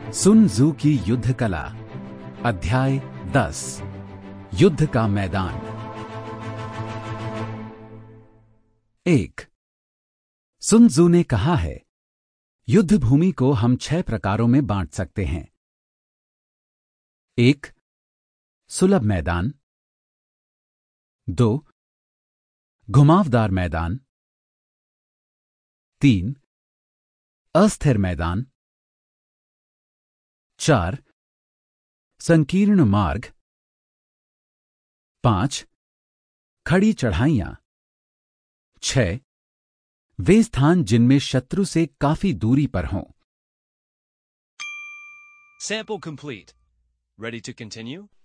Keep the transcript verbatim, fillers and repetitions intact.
सुन Tzu की युद्ध कला अध्याय दस युद्ध का मैदान। एक। सुन त्सू ने कहा है, युद्ध भूमि को हम छह प्रकारों में बांट सकते हैं। एक, सुलभ मैदान। दो, घुमावदार मैदान। तीन, अस्थिर मैदान। चार, संकीर्ण मार्ग। पांच, खड़ी चढ़ाइयां। छह, वे स्थान जिनमें शत्रु से काफी दूरी पर हों। Sample complete. Ready to continue?